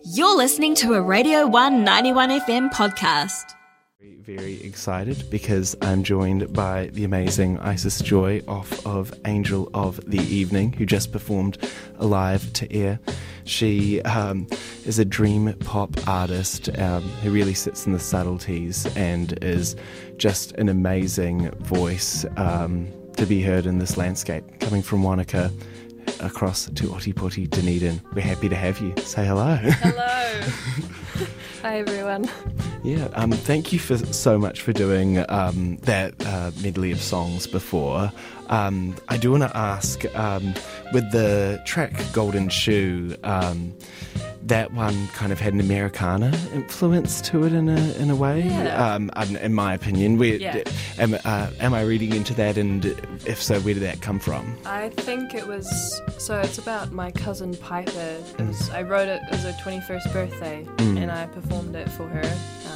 You're listening to a Radio 191 FM podcast. Very excited because I'm joined by the amazing Isis Joy off of Angel of the Evening, who just performed live to air. She is a dream pop artist who really sits in the subtleties and is just an amazing voice to be heard in this landscape. Coming from Wanaka across to Otipoti, Dunedin. We're happy to have you. Say hello. Hello. Hi, everyone. Yeah, thank you so much for doing that medley of songs before. I do want to ask, with the track Golden Shoe, that one kind of had an Americana influence to it in a way, Yeah. In my opinion. Am I reading into that, and if so, where did that come from? I think it's about my cousin Piper. I wrote it as her 21st birthday, and I performed it for her.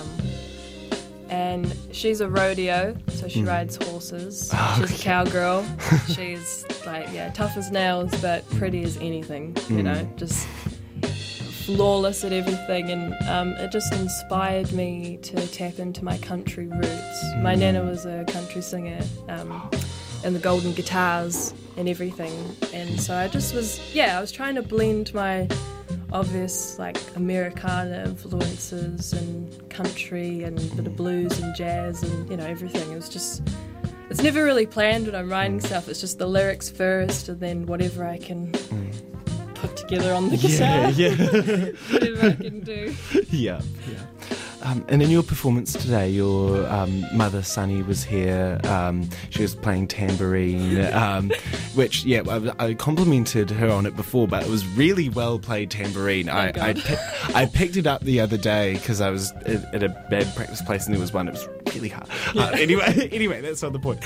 And she's a rodeo, so she rides horses. She's a cowgirl. She's tough as nails, but pretty as anything, just flawless at everything, and it just inspired me to tap into my country roots. My nana was a country singer, and the golden guitars and everything, and so I was trying to blend my obvious Americana influences and country and a bit of blues and jazz and everything. It's never really planned when I'm writing stuff. It's just the lyrics first, and then whatever I can put together on the guitar. Whatever I can do. Yeah. And in your performance today, your mother Sunny was here. She was playing tambourine, which I complimented her on it before, but it was really well played tambourine. I picked it up the other day because I was at a band practice place and there was one that was really hard. Anyway, that's not the point.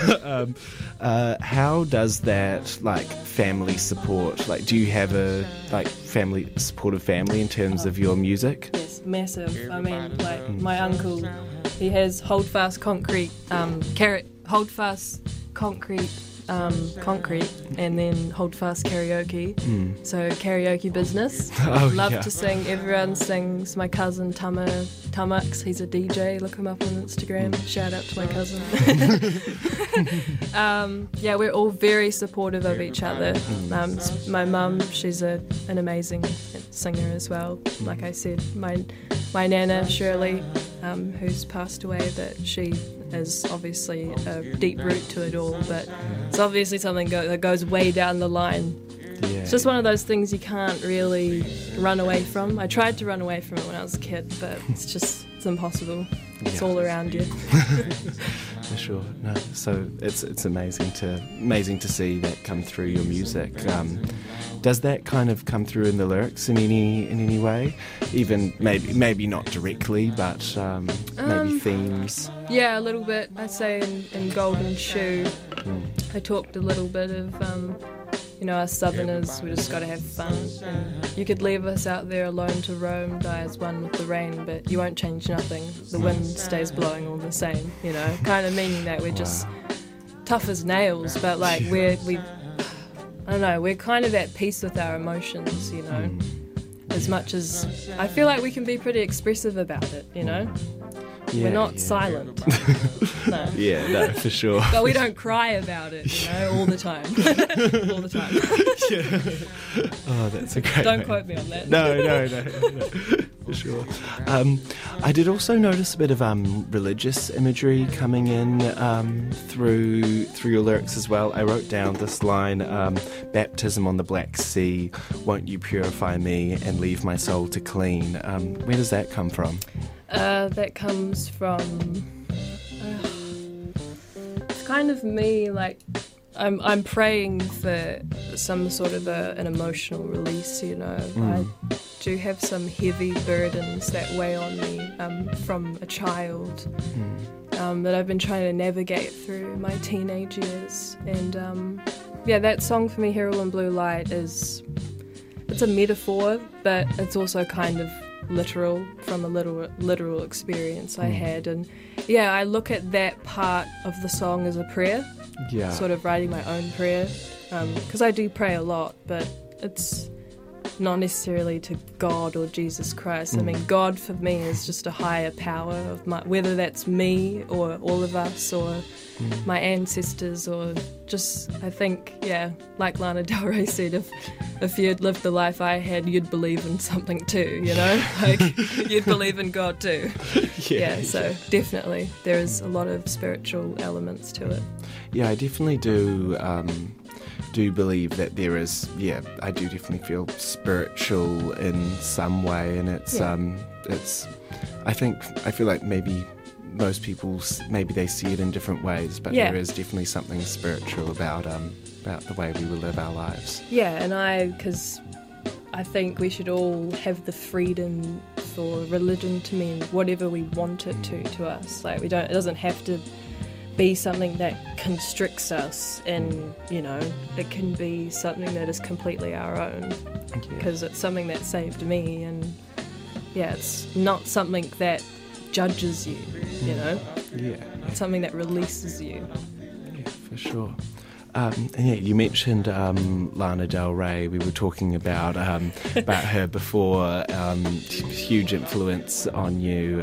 How does that family support? Do you have a supportive family in terms of your music? Yes, massive. I mean, my uncle, he has Holdfast Concrete, Holdfast Concrete, and then Holdfast Karaoke. So karaoke business. Love to sing. Everyone sings. My cousin Tamux, he's a DJ. Look him up on Instagram. Shout out to my cousin. We're all very supportive of each other. My mum, she's an amazing singer as well. Like I said, my nana Shirley, who's passed away, but she is obviously a deep root to it all, but it's obviously something that goes way down the line. Yeah. It's just one of those things you can't really run away from. I tried to run away from it when I was a kid, but it's impossible. It's all around you. For sure. No, so it's amazing to see that come through your music. Does that kind of come through in the lyrics in any way? Even maybe not directly, but maybe themes. Yeah, a little bit. I'd say in Golden Shoe, I talked a little bit of us Southerners, we just got to have fun. And you could leave us out there alone to roam, die as one with the rain, but you won't change nothing. The wind stays blowing all the same, kind of meaning that we're just tough as nails, but we're kind of at peace with our emotions, as much as I feel like we can be pretty expressive about it, We're not silent. No. Yeah, no, for sure. But we don't cry about it, all the time. All the time. Yeah. Oh, that's a great Don't quote me on that. No. For sure. I did also notice a bit of religious imagery coming in through your lyrics as well. I wrote down this line, baptism on the Black Sea, won't you purify me and leave my soul to clean? Where does that come from? That comes from it's kind of me, I'm praying for some sort of an emotional release, I do have some heavy burdens that weigh on me from a child that I've been trying to navigate through my teenage years, and that song for me, Hero in Blue Light, it's a metaphor, but it's also kind of literal from a literal experience I had, and I look at that part of the song as a prayer, sort of writing my own prayer, because I do pray a lot, but it's not necessarily to God or Jesus Christ. I mean, God for me is just a higher power of whether that's me or all of us or my ancestors, or just, I think, like Lana Del Rey said, if you'd lived the life I had, you'd believe in something too, like you'd believe in God too. So definitely there is a lot of spiritual elements to it. Yeah, I definitely do believe that there is, I do definitely feel spiritual in some way, and it's I feel like maybe most people, maybe they see it in different ways, but there is definitely something spiritual about the way we will live our lives. Yeah, and because I think we should all have the freedom for religion to mean whatever we want it to us. Like, it doesn't have to be something that constricts us, and it can be something that is completely our own, because it's something that saved me, and it's not something that judges you, it's something that releases you. Yeah, for sure. And you mentioned Lana Del Rey. We were talking about her before. Huge influence on you.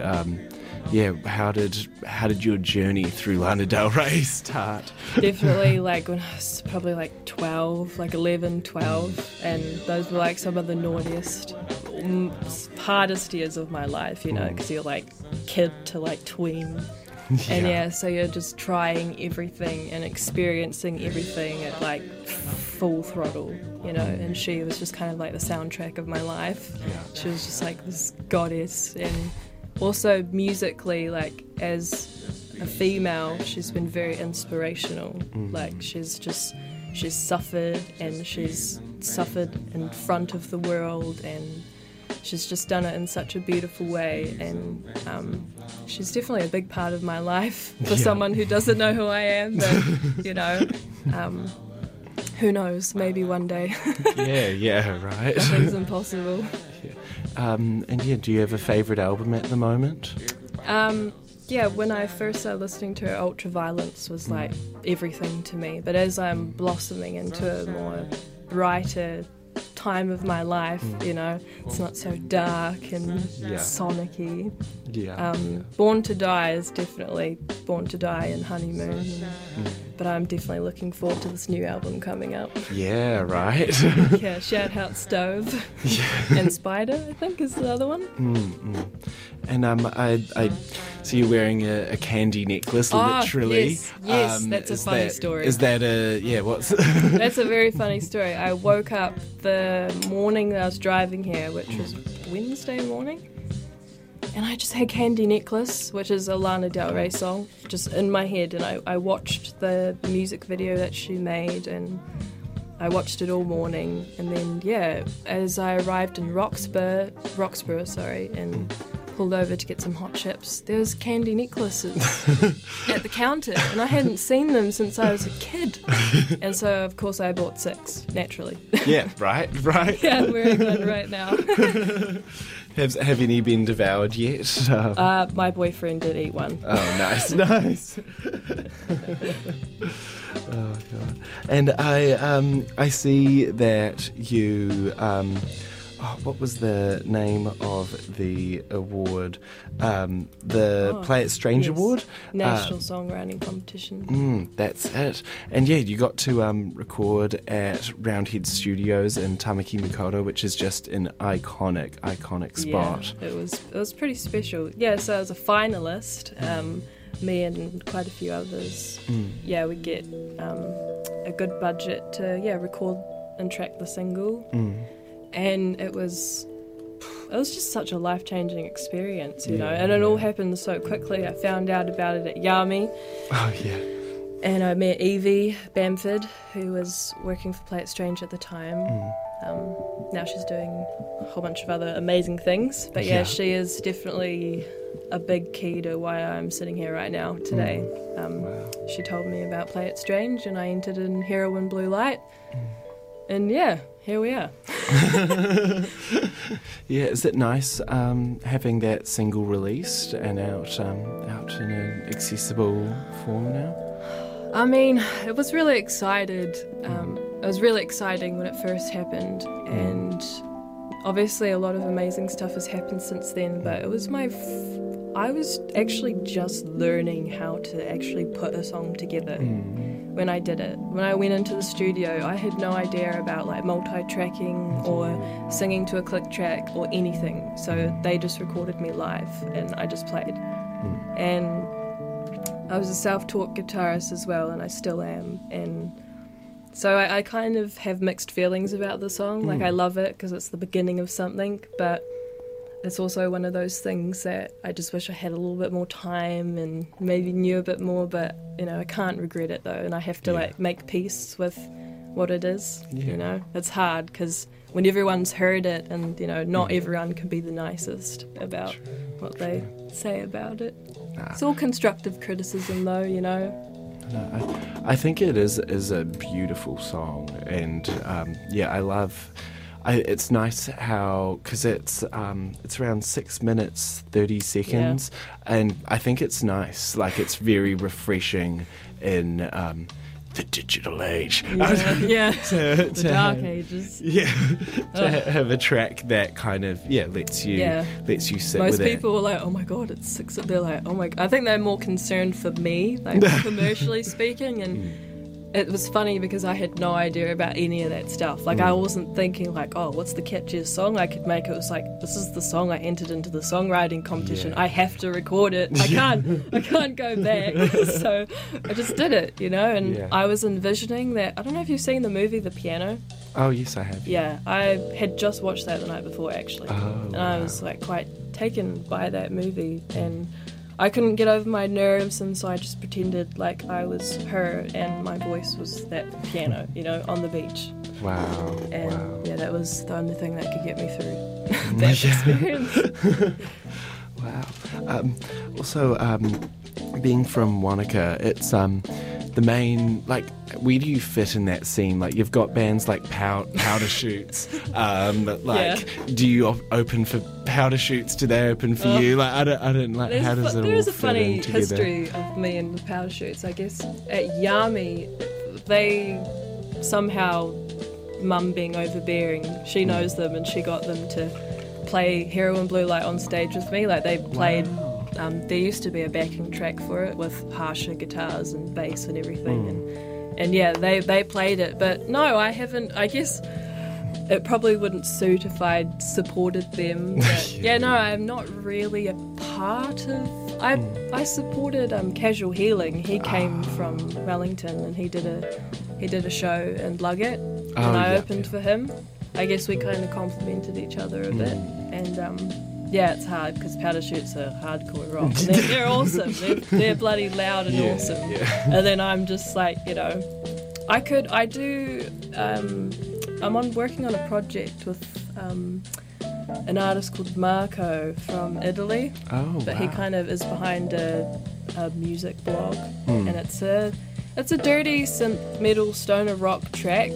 How did your journey through Lana Del Rey start? Definitely, like when I was probably like 12, like 11, 12, and those were like some of the naughtiest, hardest years of my life, because you're like kid to like tween. And so you're just trying everything and experiencing everything at like full throttle, and she was just kind of like the soundtrack of my life. She was just like this goddess, and also musically, like as a female, she's been very inspirational. Like she's suffered, and she's suffered in front of the world, and she's just done it in such a beautiful way, and she's definitely a big part of my life for someone who doesn't know who I am, but who knows, maybe one day. Right. Nothing's impossible. Do you have a favourite album at the moment? When I first started listening to her, Ultraviolence was like everything to me, but as I'm blossoming into a more brighter time of my life, it's not so dark and sonic-y. Born to Die is definitely Born to Die and Honeymoon, but I'm definitely looking forward to this new album coming up. Yeah, right. Shout Out Stove and Spider, I think, is the other one. And I see you wearing a candy necklace, literally. Yes, that's a funny story. Is that what's... That's a very funny story. I woke up the morning that I was driving here, which was Wednesday morning, and I just had Candy Necklace, which is a Lana Del Rey song, just in my head, and I watched the music video that she made, and I watched it all morning, and then, as I arrived in Roxborough, and pulled over to get some hot chips, there was Candy Necklaces at the counter, and I hadn't seen them since I was a kid. And so, of course, I bought 6, naturally. Yeah, right. Yeah, I'm wearing one right now. Have any been devoured yet? My boyfriend did eat one. Oh, nice. Oh, God. And I see that you... what was the name of the award? Play It Strange Award? National Songwriting Competition. That's it. And you got to record at Roundhead Studios in Tamaki Makaurau, which is just an iconic spot. Yeah, it was pretty special. Yeah, so I was a finalist. Me and quite a few others. We get a good budget to record and track the single. And it was just such a life-changing experience, and it all happened so quickly. I found out about it at Yami. Oh, yeah. And I met Evie Bamford, who was working for Play It Strange at the time. Now she's doing a whole bunch of other amazing things. But she is definitely a big key to why I'm sitting here right now today. Wow. She told me about Play It Strange, and I entered in Heroin Blue Light. And here we are. Is it nice having that single released and out in an accessible form now? I mean, it was really exciting when it first happened, and obviously a lot of amazing stuff has happened since then, but it was I was actually just learning how to actually put a song together when I did it. When I went into the studio, I had no idea about like multi-tracking or singing to a click track or anything. So they just recorded me live and I just played. And I was a self-taught guitarist as well, and I still am. And so I kind of have mixed feelings about the song. Like, I love it because it's the beginning of something, but it's also one of those things that I just wish I had a little bit more time and maybe knew a bit more, but, you know, I can't regret it though, and I have to like make peace with what it is, you know. It's hard because when everyone's heard it and, you know, not everyone can be the nicest about what they say about it. It's all constructive criticism though, you know. I think it is a beautiful song, and I love. It's nice how, because it's around 6 minutes 30 seconds, and I think it's nice. Like, it's very refreshing in the digital age. The dark ages. Yeah, to have a track that kind of lets you sit Most with it. Most people were like, "Oh my god, it's 6." They're like, "Oh my." I think they're more concerned for me, like commercially speaking, and. It was funny because I had no idea about any of that stuff. Like, I wasn't thinking like, oh, what's the catchiest song I could make? It was like, this is the song I entered into the songwriting competition. I have to record it. I can't go back. So I just did it, you know. And I was envisioning that. I don't know if you've seen the movie The Piano. Oh, yes, I have. Yeah, I had just watched that the night before, actually. And I was like quite taken by that movie, and I couldn't get over my nerves, and so I just pretended like I was her and my voice was that piano, you know, on the beach. Wow. And that was the only thing that could get me through that experience. Wow. Also, being from Wanaka, it's the main, like, where do you fit in that scene? Like, you've got bands like Powder Shoots, do you open for Powder Shoots? Do they open for you? Like, I don't like, how does it all fit in together? There's a funny history of me and the Powder Shoots, I guess. At Yami, they somehow, Mum being overbearing, she knows them and she got them to play Heroin Blue Light on stage with me. Like, they played... there used to be a backing track for it with harsher guitars and bass and everything, and they played it. But no, I haven't. I guess it probably wouldn't suit if I'd supported them. But I'm not really a part of. I supported Casual Healing. He came from Wellington and he did a show in Luggett, and I opened for him. I guess we kind of complemented each other a bit, and. It's hard because Powder Shoots are hardcore rock. And they're awesome. They're bloody loud and awesome. Yeah. And then I'm just like, you know, I'm working on a project with an artist called Marco from Italy. But he kind of is behind a music blog, and it's a dirty synth metal stoner rock track.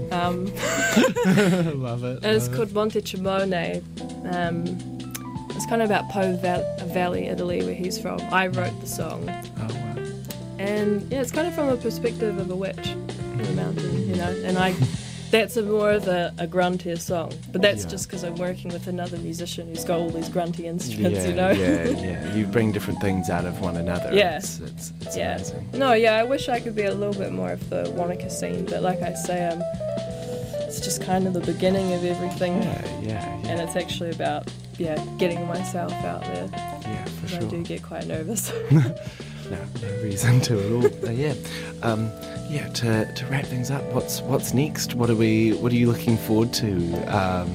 Love it. And it's called Montecimone. It's kind of about Po Valley, Italy, where he's from. I wrote the song. Oh, wow. And it's kind of from a perspective of a witch in the mountain, you know. And that's more of a gruntier song. But that's just because I'm working with another musician who's got all these grunty instruments, you know. Yeah. You bring different things out of one another. Yeah. It's amazing. No, I wish I could be a little bit more of the Wanaka scene. But like I say, it's just kind of the beginning of everything. Yeah. And it's actually about... getting myself out there. Yeah, for sure. I do get quite nervous. No reason to at all. To wrap things up, what's next? What are you looking forward to?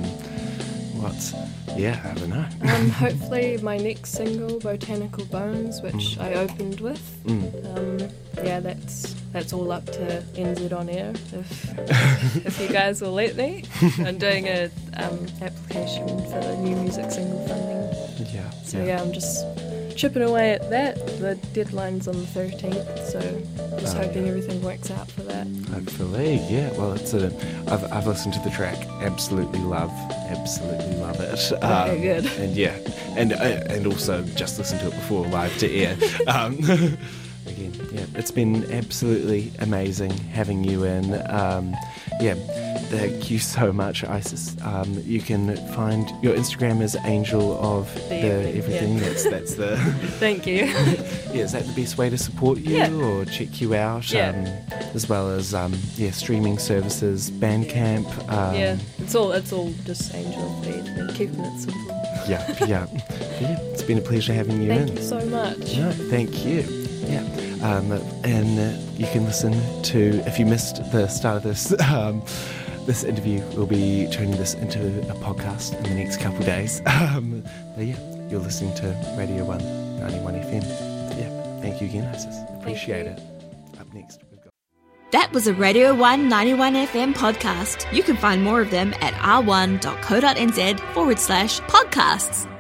I don't know. Hopefully my next single, Botanical Bones, which I opened with. That's all up to NZ On Air if you guys will let me. I'm doing a application for the new music single funding. I'm just chipping away at that. The deadline's on the 13th, so just hoping everything works out for that. Hopefully, yeah. Well, I've listened to the track. Absolutely love it. Okay, good. And also just listened to it before live to air. again, yeah, it's been absolutely amazing having you in. Thank you so much, Isis. You can find your Instagram is Angel of the Everything. Yeah. That's the. Thank you. Yeah, is that the best way to support you or check you out? Yeah. As well as streaming services, Bandcamp. It's all just Angel Feed. We're keeping it simple. Yeah. It's been a pleasure having you in. Thank you so much. No, thank you. Yeah. And you can listen to, if you missed the start of this this interview, we'll be turning this into a podcast in the next couple of days. But yeah, you're listening to Radio 1 91 FM. Yeah, thank you again, Isis. Appreciate it. Up next, we've got... That was a Radio 1 91 FM podcast. You can find more of them at r1.co.nz/podcasts.